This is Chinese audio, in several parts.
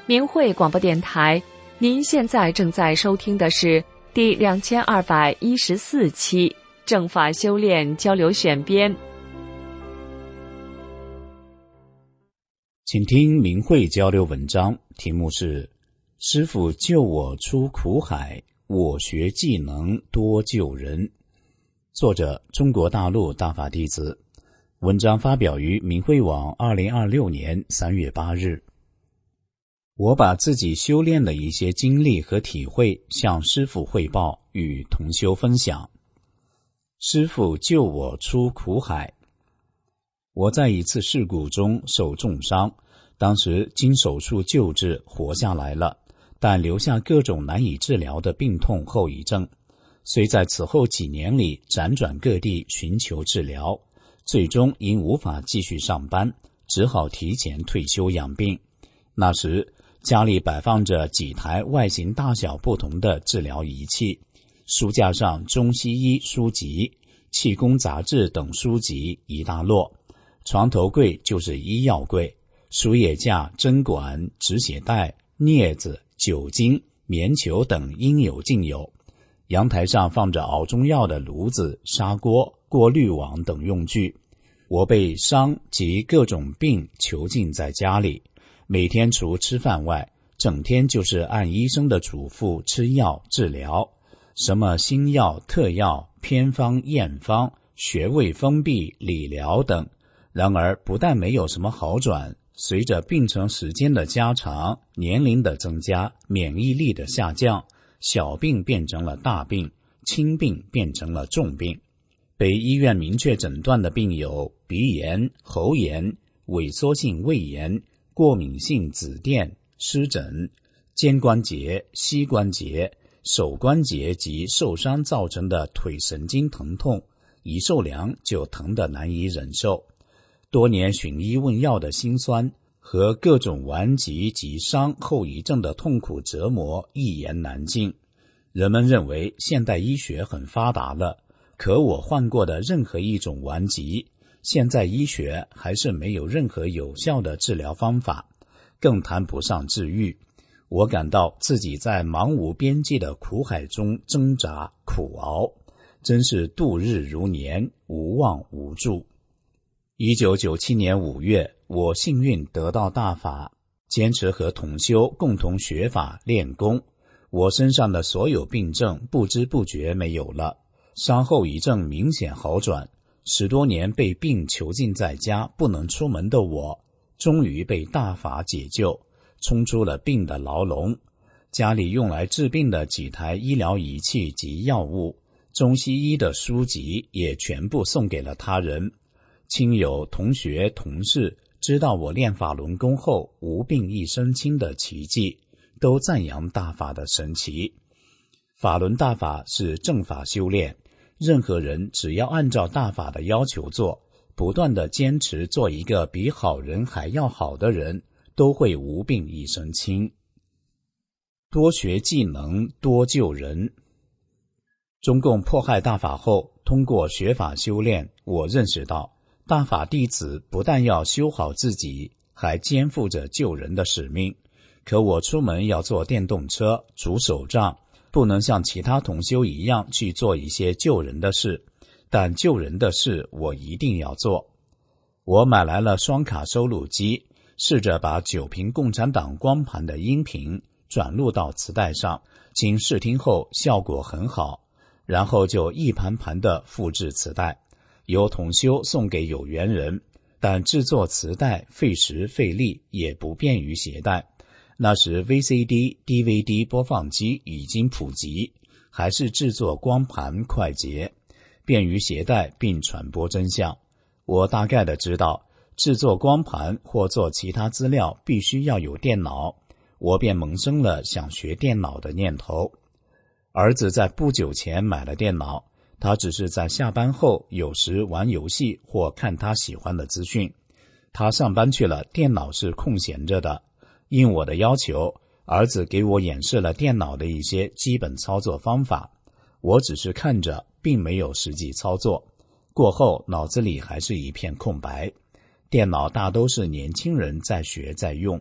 明慧广播电台，您现在正在收听的是第2214期正法修炼交流选编。 请听明慧交流文章，题目是师父救我出苦海，我学技能多救人。作者中国大陆大法弟子，文章发表于明慧网2026年3月8日。我把自己修炼的一些经历和体会向师父汇报，与同修分享。师父救我出苦海。我在一次事故中受重伤，当时经手术救治活下来了，但留下各种难以治疗的病痛后遗症，虽在此后几年里辗转各地寻求治疗，最终因无法继续上班，只好提前退休养病。那时家里摆放着几台外形大小不同的治疗仪器，书架上中西医书籍、气功杂志等书籍一大摞，床头柜就是医药柜，输液架、针管、止血带、镊子、酒精、棉球等应有尽有。阳台上放着熬中药的炉子、砂锅、过滤网等用具。我被伤及各种病囚禁在家里，每天除吃饭外，整天就是按医生的嘱咐吃药治疗，什么新药、特药、偏方、验方、穴位封闭、理疗等。然而不但没有什么好转，随着病程时间的加长，年龄的增加，免疫力的下降，小病变成了大病，轻病变成了重病。被医院明确诊断的病有鼻炎、喉炎、萎缩性胃炎、过敏性紫癜、湿疹、肩关节、膝关节、手关节及受伤造成的腿神经疼痛，一受凉就疼得难以忍受。多年寻医问药的辛酸和各种顽疾及伤后遗症的痛苦折磨一言难尽。人们认为现代医学很发达了，可我患过的任何一种顽疾，现在医学还是没有任何有效的治疗方法，更谈不上治愈。我感到自己在茫无边际的苦海中挣扎苦熬，真是度日如年，无望无助。1997年5月，我幸运得到大法，坚持和同修共同学法练功，我身上的所有病症不知不觉没有了，伤后遗症明显好转。10多年被病囚禁在家不能出门的我，终于被大法解救，冲出了病的牢笼。家里用来治病的几台医疗仪器及药物，中西医的书籍也全部送给了他人。亲友、同学、同事知道我练法轮功后无病一身轻的奇迹，都赞扬大法的神奇。法轮大法是正法修炼，任何人只要按照大法的要求做，不断地坚持做一个比好人还要好的人，都会无病一身轻。多学技能，多救人。中共迫害大法后，通过学法修炼，我认识到大法弟子不但要修好自己，还肩负着救人的使命。可我出门要坐电动车、拄手杖，不能像其他同修一样去做一些救人的事，但救人的事我一定要做。我买来了双卡收录机，试着把9瓶共产党光盘的音频转录到磁带上，经试听后效果很好，然后就一盘盘的复制磁带，由同修送给有缘人，但制作磁带费时费力，也不便于携带。那时 VCD、DVD 播放机已经普及，还是制作光盘快捷，便于携带并传播真相。我大概的知道，制作光盘或做其他资料必须要有电脑，我便萌生了想学电脑的念头。儿子在不久前买了电脑，他只是在下班后有时玩游戏或看他喜欢的资讯。他上班去了，电脑是空闲着的。应我的要求，儿子给我演示了电脑的一些基本操作方法，我只是看着，并没有实际操作。过后脑子里还是一片空白。电脑大都是年轻人在学在用，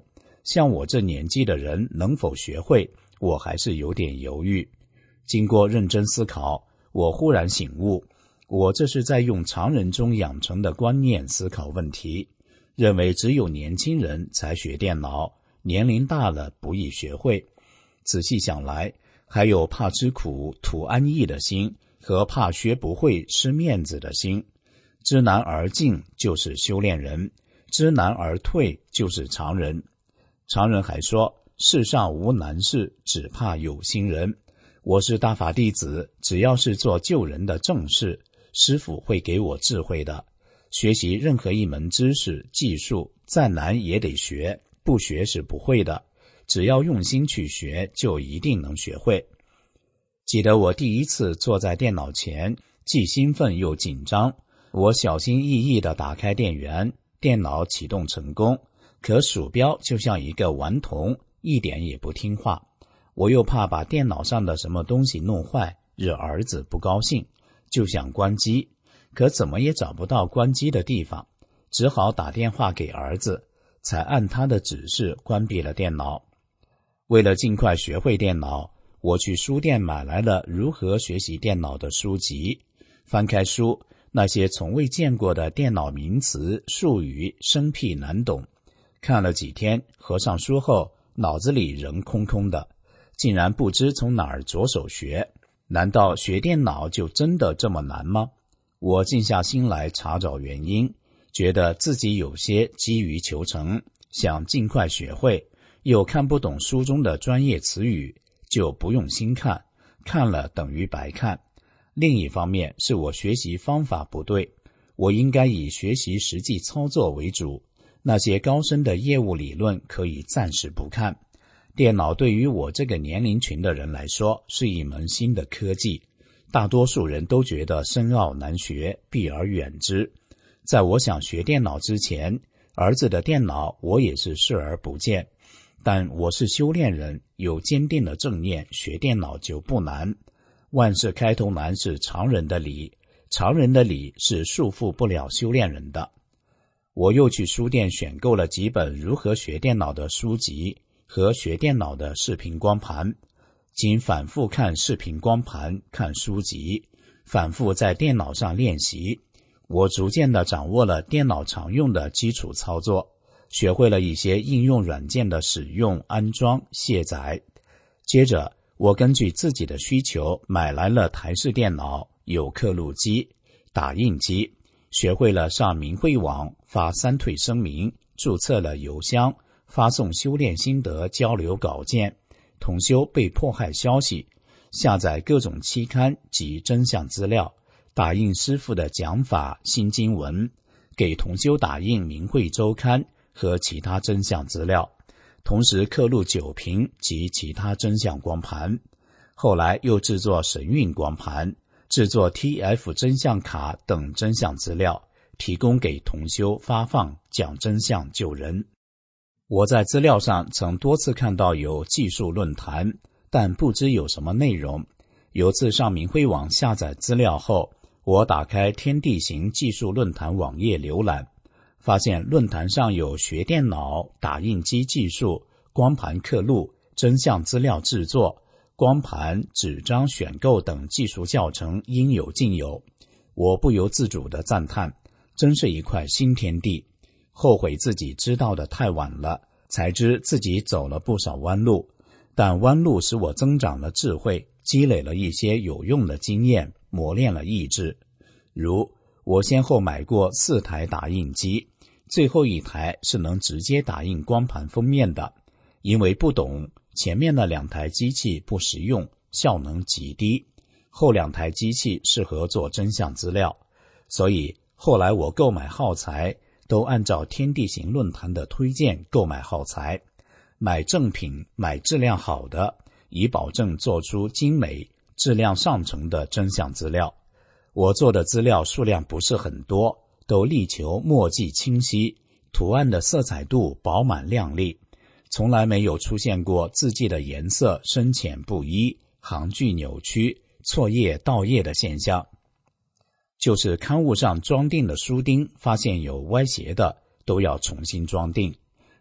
像我这年纪的人能否学会，我还是有点犹豫。经过认真思考，我忽然醒悟，我这是在用常人中养成的观念思考问题，认为只有年轻人才学电脑，年龄大了不易学会。仔细想来，还有怕吃苦图安逸的心和怕学不会失面子的心。知难而进就是修炼人，知难而退就是常人。常人还说，世上无难事，只怕有心人。我是大法弟子，只要是做救人的正事，师父会给我智慧的。学习任何一门知识技术，再难也得学，不学是不会的。只要用心去学，就一定能学会。记得我第一次坐在电脑前，既兴奋又紧张。我小心翼翼地打开电源，电脑启动成功，可鼠标就像一个顽童，一点也不听话。我又怕把电脑上的什么东西弄坏，惹儿子不高兴，就想关机，可怎么也找不到关机的地方，只好打电话给儿子，才按他的指示关闭了电脑。为了尽快学会电脑，我去书店买来了如何学习电脑的书籍。翻开书，那些从未见过的电脑名词术语生僻难懂，看了几天，合上书后脑子里仍空空的，竟然不知从哪儿着手学。难道学电脑就真的这么难吗？我静下心来查找原因，觉得自己有些急于求成，想尽快学会，又看不懂书中的专业词语，就不用心看，看了等于白看。另一方面是我学习方法不对，我应该以学习实际操作为主，那些高深的业务理论可以暂时不看。电脑对于我这个年龄群的人来说是一门新的科技，大多数人都觉得深奥难学，避而远之。在我想学电脑之前，儿子的电脑我也是视而不见。但我是修炼人，有坚定的正念，学电脑就不难。万事开头难是常人的理，常人的理是束缚不了修炼人的。我又去书店选购了几本如何学电脑的书籍和学电脑的视频光盘，经反复看视频光盘，看书籍，反复在电脑上练习，我逐渐地掌握了电脑常用的基础操作，学会了一些应用软件的使用、安装、卸载。接着我根据自己的需求买来了台式电脑、有刻录机、打印机，学会了上明慧网发3退声明，注册了邮箱，发送修炼心得交流稿件，同修被迫害消息，下载各种期刊及真相资料，打印师父的讲法新经文，给同修打印明慧周刊和其他真相资料，同时刻录酒瓶及其他真相光盘。后来又制作神韵光盘，制作 TF 真相卡等真相资料，提供给同修发放，讲真相救人。我在资料上曾多次看到有技术论坛，但不知有什么内容。有次上明慧网下载资料后，我打开天地行技术论坛网页浏览，发现论坛上有学电脑、打印机技术、光盘刻录、真相资料制作、光盘、纸张选购等技术教程应有尽有。我不由自主地赞叹，真是一块新天地。后悔自己知道的太晚了，才知自己走了不少弯路，但弯路使我增长了智慧，积累了一些有用的经验，磨练了意志。如我先后买过4台打印机，最后一台是能直接打印光盘封面的，因为不懂，前面的2台机器不实用，效能极低，后2台机器适合做真相资料，所以后来我购买耗材都按照天地行论坛的推荐购买耗材，买正品，买质量好的，以保证做出精美、质量上乘的真相资料。我做的资料数量不是很多，都力求墨迹清晰，图案的色彩度饱满亮丽，从来没有出现过字迹的颜色深浅不一、行距扭曲、错页倒页的现象。就是刊物上装订的书钉发现有歪斜的，都要重新装订。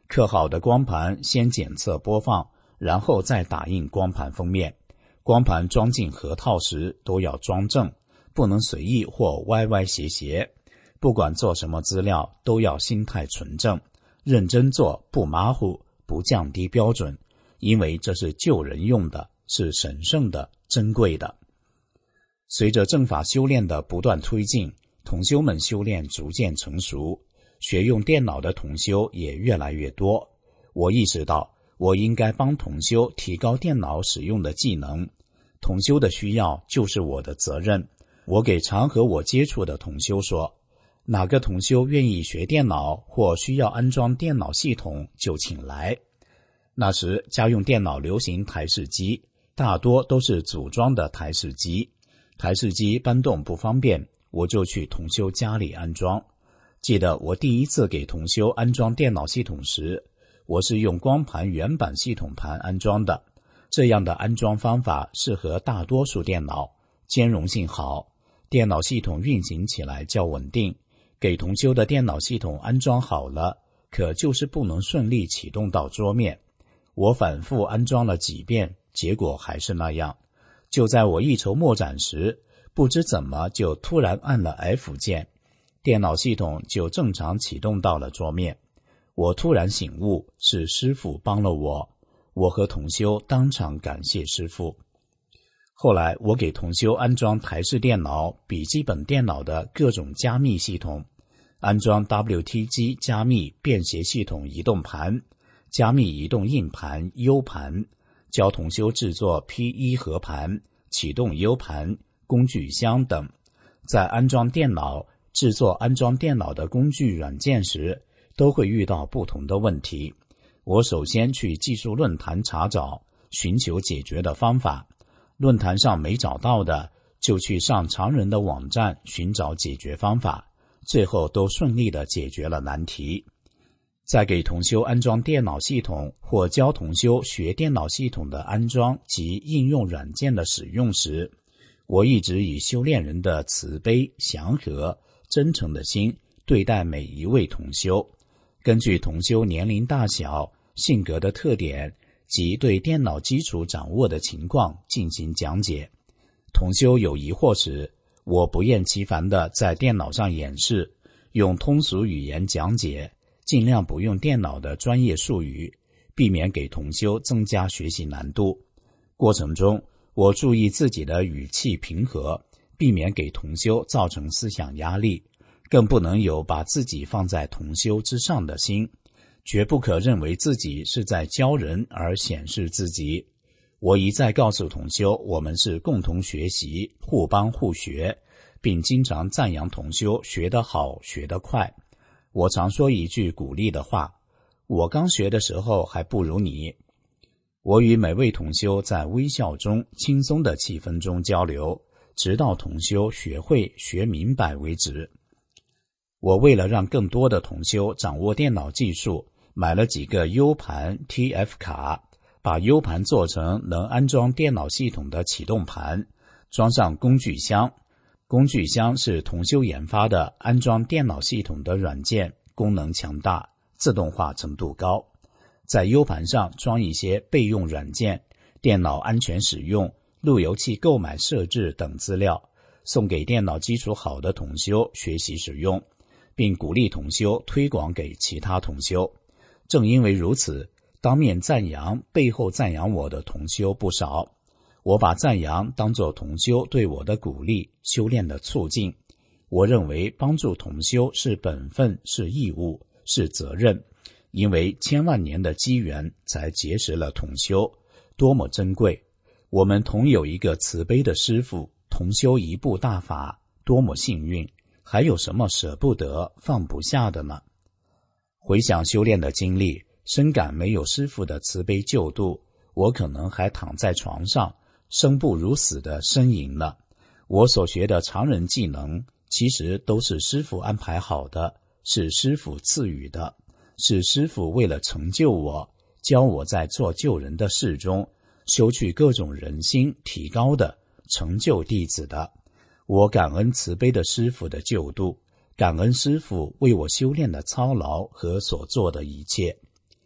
刻好的光盘先检测播放，然后再打印光盘封面。光盘装进盒套时都要装正，不能随意或歪歪斜斜。不管做什么资料，都要心态纯正，认真做，不马虎，不降低标准，因为这是救人用的，是神圣的、珍贵的。随着正法修炼的不断推进，同修们修炼逐渐成熟，学用电脑的同修也越来越多。我意识到，我应该帮同修提高电脑使用的技能，同修的需要就是我的责任。我给常和我接触的同修说，哪个同修愿意学电脑或需要安装电脑系统就请来。那时家用电脑流行台式机，大多都是组装的台式机，台式机搬动不方便，我就去同修家里安装。记得我第一次给同修安装电脑系统时，我是用光盘原版系统盘安装的。这样的安装方法适合大多数电脑，兼容性好，电脑系统运行起来较稳定。给同修的电脑系统安装好了，可就是不能顺利启动到桌面。我反复安装了几遍，结果还是那样。就在我一筹莫展时，不知怎么就突然按了 F 键，电脑系统就正常启动到了桌面。我突然醒悟，是师父帮了我。我和同修当场感谢师父。后来我给同修安装台式电脑、笔记本电脑的各种加密系统，安装 WTG 加密便携系统移动盘、加密移动硬盘 U 盘，教同修制作 P1 盒盘、启动 U 盘、工具箱等。在安装电脑、制作安装电脑的工具软件时，都会遇到不同的问题。我首先去技术论坛查找，寻求解决的方法。论坛上没找到的，就去上常人的网站寻找解决方法，最后都顺利地解决了难题。在给同修安装电脑系统或教同修学电脑系统的安装及应用软件的使用时，我一直以修炼人的慈悲、祥和、真诚的心对待每一位同修，根据同修年龄大小、性格的特点及对电脑基础掌握的情况进行讲解。同修有疑惑时，我不厌其烦地在电脑上演示，用通俗语言讲解，尽量不用电脑的专业术语，避免给同修增加学习难度。过程中，我注意自己的语气平和，避免给同修造成思想压力，更不能有把自己放在同修之上的心，绝不可认为自己是在教人而显示自己。我一再告诉同修，我们是共同学习，互帮互学，并经常赞扬同修学得好，学得快。我常说一句鼓励的话，我刚学的时候还不如你。我与每位同修在微笑中、轻松的气氛中交流，直到同修学会、学明白为止。我为了让更多的同修掌握电脑技术，买了几个 U 盘 TF 卡，把 U 盘做成能安装电脑系统的启动盘，装上工具箱。工具箱是同修研发的安装电脑系统的软件，功能强大，自动化程度高。在 U 盘上装一些备用软件、电脑安全使用、路由器购买设置等资料，送给电脑基础好的同修学习使用，并鼓励同修推广给其他同修。正因为如此，当面赞扬、背后赞扬我的同修不少。我把赞扬当作同修对我的鼓励、修炼的促进。我认为帮助同修是本分、是义务、是责任，因为千万年的机缘才结识了同修，多么珍贵！我们同有一个慈悲的师父，同修一部大法，多么幸运！还有什么舍不得、放不下的呢？回想修炼的经历，深感没有师父的慈悲救度，我可能还躺在床上，生不如死的呻吟了。我所学的常人技能，其实都是师父安排好的，是师父赐予的，是师父为了成就我，教我在做救人的事中，修去各种人心，提高的，成就弟子的。我感恩慈悲的师父的救度，感恩师父为我修炼的操劳和所做的一切。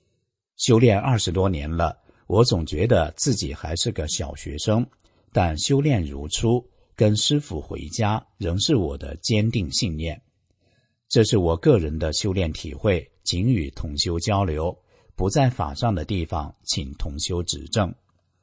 修炼20多年了，我总觉得自己还是个小学生，但修炼如初，跟师父回家仍是我的坚定信念。这是我个人的修炼体会，仅与同修交流，不在法上的地方，请同修指正。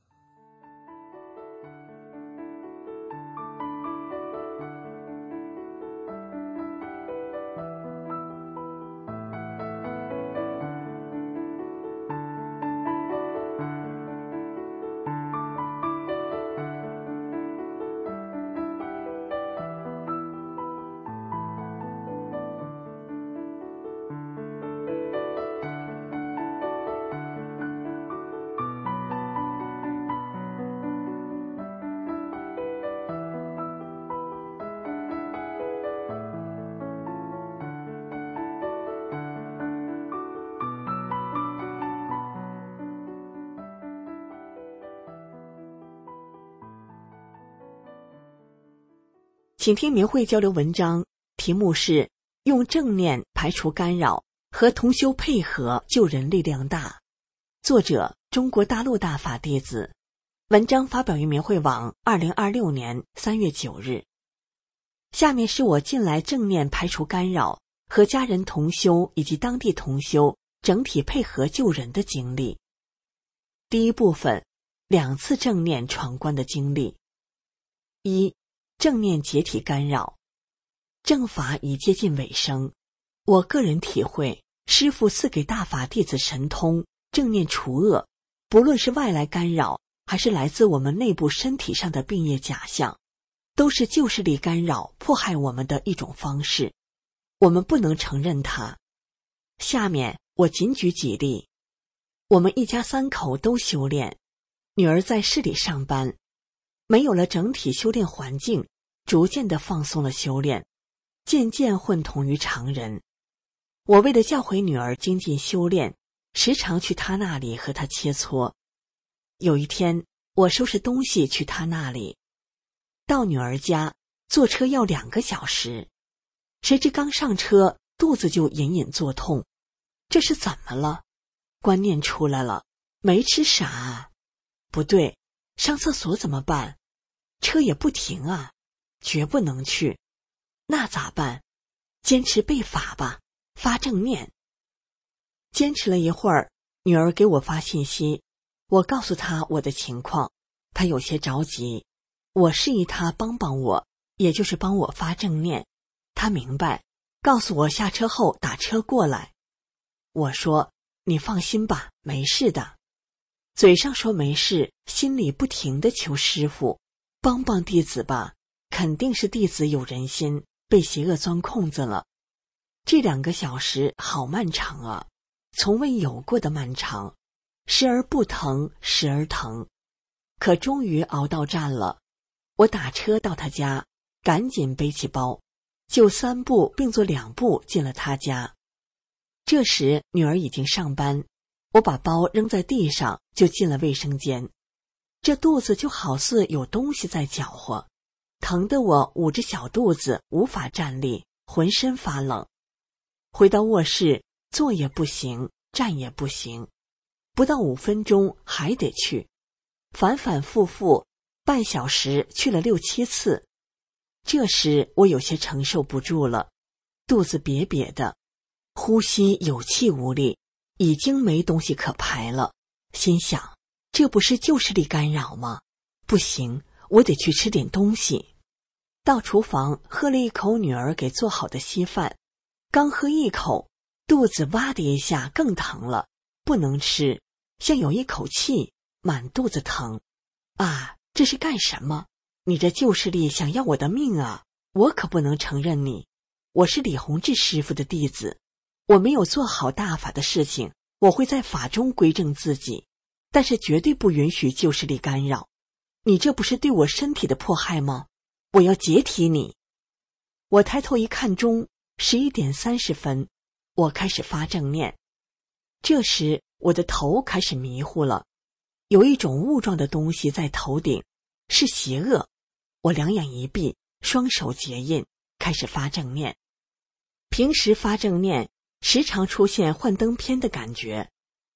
请听明慧交流文章，题目是用正念排除干扰，和同修配合救人力量大。作者中国大陆大法弟子。文章发表于明慧网2026年3月9日。下面是我近来正念排除干扰和家人同修以及当地同修整体配合救人的经历。第一部分，2次正念闯关的经历。1. 正念解体干扰。正法已接近尾声，我个人体会，师父赐给大法弟子神通，正念除恶，不论是外来干扰，还是来自我们内部身体上的病业假象，都是旧势力干扰迫害我们的一种方式，我们不能承认它。下面我仅举几例。我们一家3口都修炼，女儿在市里上班，没有了整体修炼环境，逐渐地放松了修炼，渐渐混同于常人。我为了教诲女儿精进修炼，时常去她那里和她切磋。有一天，我收拾东西去她那里，到女儿家坐车要2个小时，谁知刚上车肚子就隐隐作痛，这是怎么了？观念出来了，没吃啥啊？不对，上厕所怎么办？车也不停啊，绝不能去。那咋办？坚持背法吧，发正念。坚持了一会儿，女儿给我发信息，我告诉她我的情况，她有些着急，我示意她帮帮我，也就是帮我发正念。她明白，告诉我下车后打车过来。我说，你放心吧，没事的。嘴上说没事，心里不停地求师父帮帮弟子吧，肯定是弟子有人心，被邪恶钻空子了。这2个小时好漫长啊，从未有过的漫长，时而不疼，时而疼。可终于熬到站了，我打车到他家，赶紧背起包，就3步并作2步进了他家。这时女儿已经上班，我把包扔在地上，就进了卫生间。这肚子就好似有东西在搅和，疼得我捂着小肚子无法站立，浑身发冷。回到卧室，坐也不行，站也不行，不到5分钟还得去，反反复复，半小时去了6、7次。这时我有些承受不住了，肚子瘪瘪的，呼吸有气无力，已经没东西可排了。心想，这不是旧势力干扰吗？不行，我得去吃点东西。到厨房喝了一口女儿给做好的稀饭，刚喝一口，肚子哇的一下更疼了，不能吃，像有一口气，满肚子疼。啊，这是干什么？你这旧势力想要我的命啊！我可不能承认你，我是李洪志师傅的弟子，我没有做好大法的事情，我会在法中归正自己，但是绝对不允许旧势力干扰。你这不是对我身体的迫害吗？我要解体你！我抬头一看钟，11点30分，我开始发正念。这时我的头开始迷糊了，有一种雾状的东西在头顶，是邪恶。我两眼一闭，双手结印，开始发正念。平时发正念时常出现幻灯片的感觉，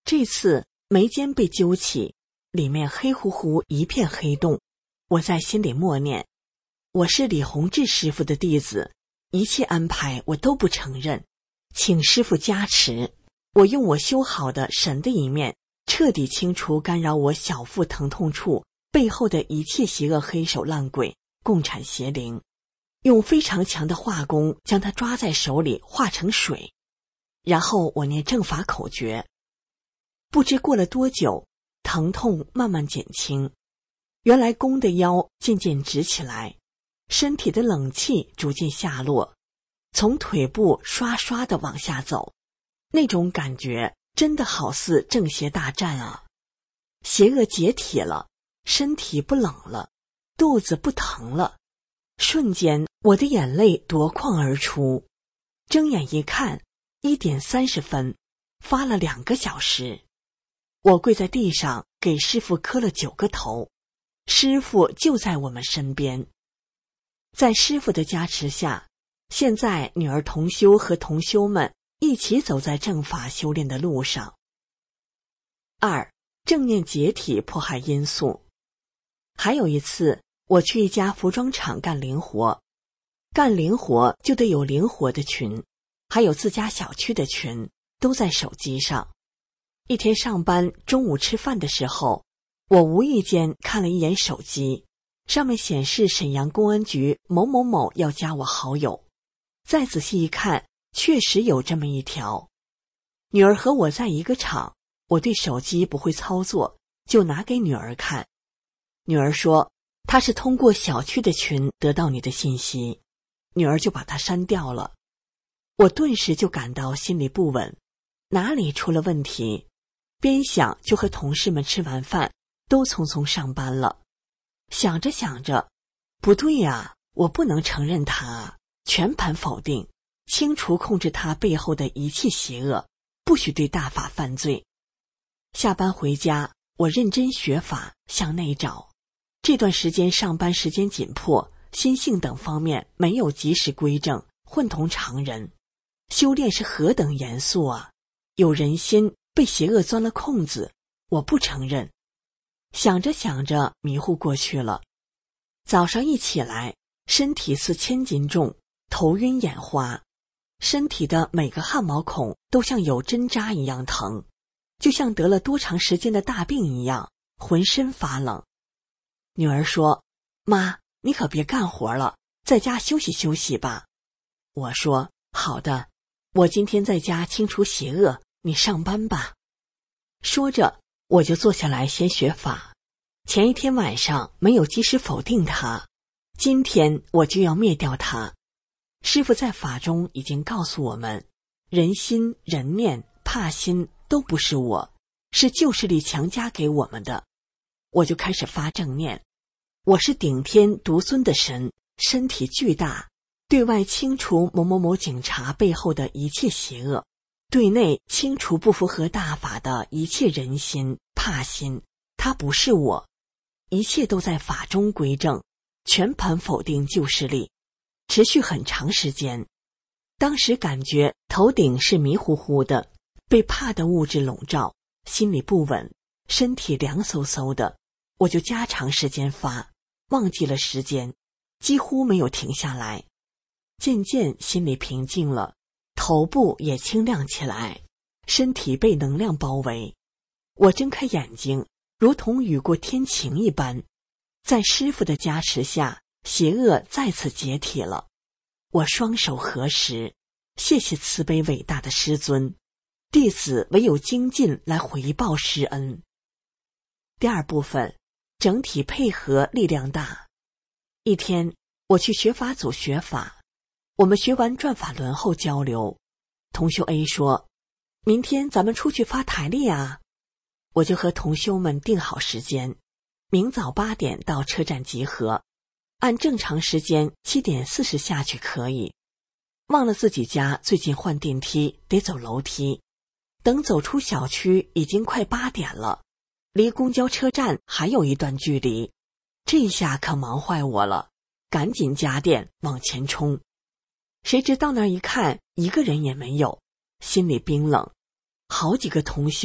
这次眉间被揪起，里面黑乎乎一片黑洞。我在心里默念：我是李洪志师傅的弟子，一切安排我都不承认，请师傅加持。我用我修好的神的一面，彻底清除干扰我小腹疼痛处背后的一切邪恶黑手烂鬼、共产邪灵，用非常强的化功将它抓在手里化成水。然后我念正法口诀，不知过了多久，疼痛慢慢减轻，原来弓的腰渐渐直起来，身体的冷气逐渐下落，从腿部刷刷地往下走，那种感觉真的好似正邪大战啊！邪恶解体了，身体不冷了，肚子不疼了，瞬间我的眼泪夺眶而出。睁眼一看，1点30分，发了2个小时。我跪在地上给师父磕了9个头，师父就在我们身边。在师父的加持下，现在女儿同修和同修们一起走在正法修炼的路上。2. 正念解体迫害因素。还有一次，我去一家服装厂干零活，干零活就得有灵活的群，还有自家小区的群，都在手机上。一天上班，中午吃饭的时候，我无意间看了一眼手机，上面显示沈阳公安局某某某要加我好友。再仔细一看，确实有这么一条。女儿和我在一个厂，我对手机不会操作，就拿给女儿看。女儿说她是通过小区的群得到你的信息，女儿就把它删掉了。我顿时就感到心里不稳，哪里出了问题？边想就和同事们吃完饭，都匆匆上班了。想着想着，不对呀，我不能承认他，全盘否定，清除控制他背后的一切邪恶，不许对大法犯罪。下班回家，我认真学法，向内找。这段时间上班时间紧迫，心性等方面没有及时归正，混同常人。修炼是何等严肃啊！有人心被邪恶钻了空子，我不承认。想着想着，迷糊过去了。早上一起来，身体似1000斤重，头晕眼花，身体的每个汗毛孔都像有针扎一样疼，就像得了多长时间的大病一样，浑身发冷。女儿说：妈，你可别干活了，在家休息休息吧。我说：好的，我今天在家清除邪恶，你上班吧。说着，我就坐下来先学法。前一天晚上没有及时否定它，今天我就要灭掉它。师父在法中已经告诉我们，人心、人念、怕心都不是我，是旧势力强加给我们的。我就开始发正念，我是顶天独尊的神，身体巨大，对外清除某某某警察背后的一切邪恶，对内清除不符合大法的一切人心、怕心，它不是我，一切都在法中归正，全盘否定旧势力，持续很长时间。当时感觉头顶是迷糊糊的，被怕的物质笼罩，心里不稳，身体凉飕飕的，我就加长时间发，忘记了时间，几乎没有停下来。渐渐心里平静了，头部也清亮起来，身体被能量包围。我睁开眼睛，如同雨过天晴一般。在师父的加持下，邪恶再次解体了。我双手合十，谢谢慈悲伟大的师尊，弟子唯有精进来回报师恩。第二部分，整体配合力量大。一天，我去学法组学法，我们学完转法轮后交流，同修 A 说：明天咱们出去发台历啊。我就和同修们定好时间，明早8点到车站集合，按正常时间7点40下去可以。忘了自己家最近换电梯，得走楼梯。等走出小区已经快8点了，离公交车站还有一段距离，这下可忙坏我了，赶紧加电往前冲。谁知到那儿一看，一个人也没有，心里冰冷。好几个同修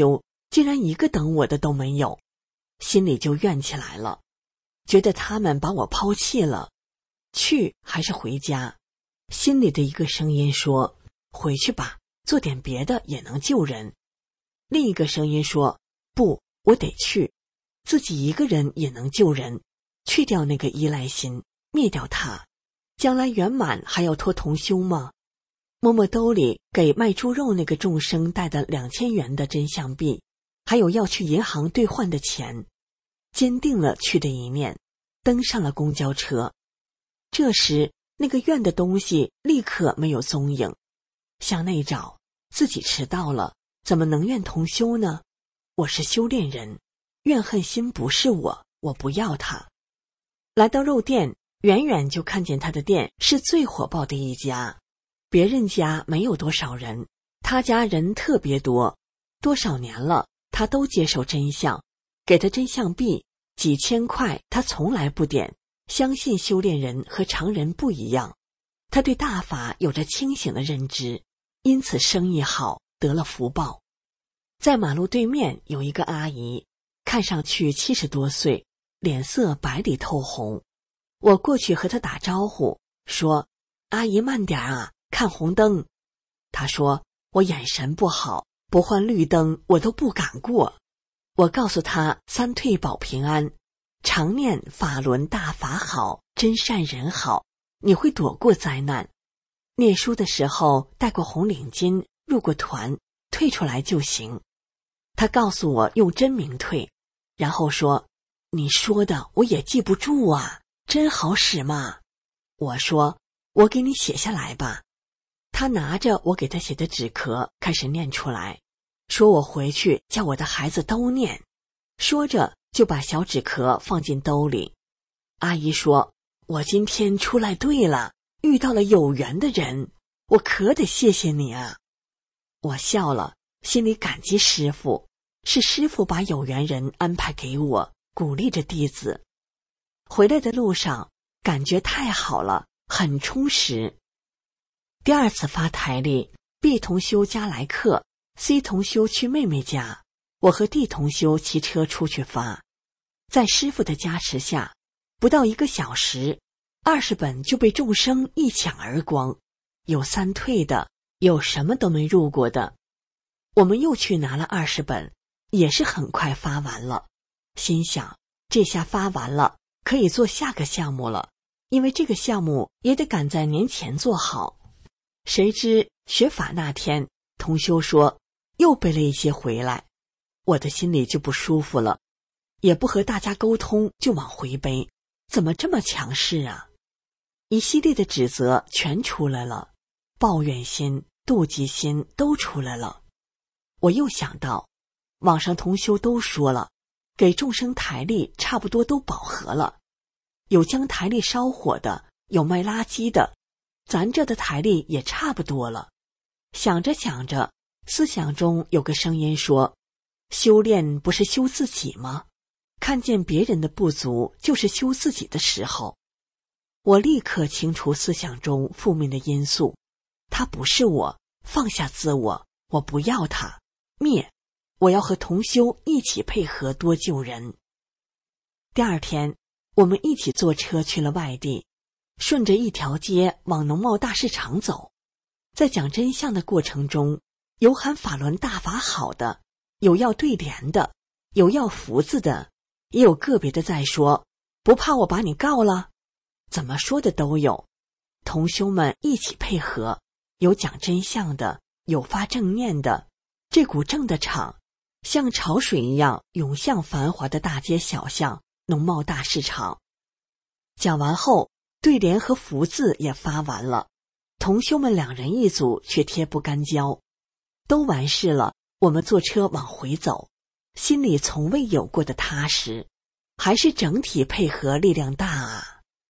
竟然一个等我的都没有，心里就怨起来了，觉得他们把我抛弃了，去还是回家？心里的一个声音说，回去吧，做点别的也能救人。另一个声音说，不，我得去，自己一个人也能救人，去掉那个依赖心，灭掉它，将来圆满还要托同修吗？摸摸兜里给卖猪肉那个众生带的2000元的真相币，还有要去银行兑换的钱，坚定了去的一念，登上了公交车。这时那个怨的东西立刻没有踪影，向内找，自己迟到了，怎么能怨同修呢？我是修炼人，怨恨心不是我不要它。来到肉店，远远就看见他的店是最火爆的一家，别人家没有多少人，他家人特别多，多少年了，他都接受真相，给他真相币几千块，他从来不点，相信修炼人和常人不一样，他对大法有着清醒的认知，因此生意好，得了福报。在马路对面有一个阿姨，看上去70多岁，脸色白里透红。我过去和她打招呼，说：“阿姨慢点啊，看红灯。”她说：“我眼神不好，不换绿灯我都不敢过。”我告诉她3退保平安，常念法轮大法好，真善人好，你会躲过灾难。念书的时候戴过红领巾，入过团，退出来就行。他告诉我用真名退，然后说：“你说的我也记不住啊，真好使嘛。”我说：“我给你写下来吧。”他拿着我给他写的纸壳开始念出来，说我回去叫我的孩子都念。说着就把小纸壳放进兜里。阿姨说：“我今天出来对了，遇到了有缘的人，我可得谢谢你啊。”我笑了，心里感激师父，是师父把有缘人安排给我，鼓励着弟子。回来的路上感觉太好了，很充实。第2次发台历， B 同修家来客， C 同修去妹妹家，我和 D 同修骑车出去发。在师父的加持下，不到1个小时，20本就被众生一抢而光，有3退的，有什么都没入过的。我们又去拿了20本，也是很快发完了。心想，这下发完了，可以做下个项目了，因为这个项目也得赶在年前做好。谁知学法那天，同修说又背了一些回来，我的心里就不舒服了，也不和大家沟通就往回背，怎么这么强势啊？一系列的指责全出来了，抱怨心、妒忌心都出来了。我又想到，网上同修都说了，给众生台历差不多都饱和了，有将台历烧火的，有卖垃圾的，咱这的台历也差不多了。想着想着，思想中有个声音说，修炼不是修自己吗？看见别人的不足，就是修自己的时候。我立刻清除思想中负面的因素，他不是我，放下自我，我不要他，灭，我要和同修一起配合多救人。第2天，我们一起坐车去了外地，顺着一条街往农贸大市场走。在讲真相的过程中，有喊法轮大法好的，有要对联的，有要福字的，也有个别的在说，不怕我把你告了，怎么说的都有。同修们一起配合，有讲真相的，有发正念的，这股正的场像潮水一样涌向繁华的大街小巷、农贸大市场。讲完后，对联和福字也发完了，同修们2人一组，却贴不干胶。都完事了，我们坐车往回走，心里从未有过的踏实，还是整体配合力量大啊。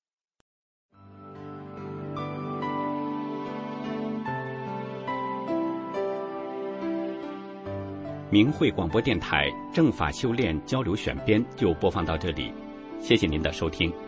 明慧广播电台正法修炼交流选编就播放到这里，谢谢您的收听。